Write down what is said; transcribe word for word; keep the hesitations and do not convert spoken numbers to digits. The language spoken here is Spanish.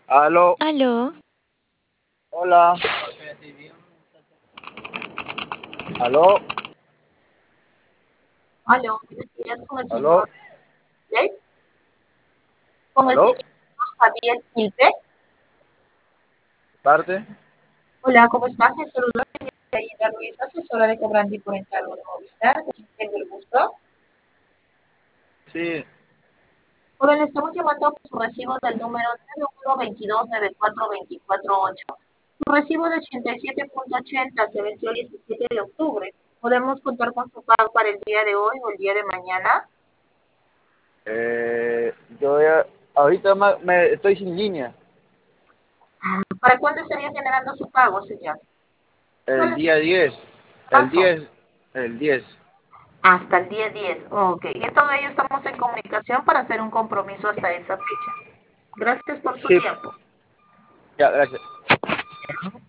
Aló, Aló, hola, aló, Aló, buenos días con el aló, señor Javier. Con el aló, señor Javier Quilpe. parte. Hola, ¿cómo está? Se saluda Aida Ruiz, asesora de cobrante y por encargo de Movistar. ¿Con quién tengo el gusto? Sí, Joven, le estamos llamando por su recibo del número nueve uno dos dos nueve cuatro dos cuatro ocho. Su recibo de ochenta y siete punto ochenta se venció el diecisiete de octubre. ¿Podemos contar con su pago para el día de hoy o el día de mañana? eh, yo ya, ahorita ma- me, estoy sin línea. ¿Para cuándo estaría generando su pago, señor? El ¿Cuál es su día diez, el paso? diez, el diez. Hasta el día diez. Ok. En todo ello estamos en comunicación para hacer un compromiso hasta esa fecha. Gracias por su Sí, tiempo. ya, gracias.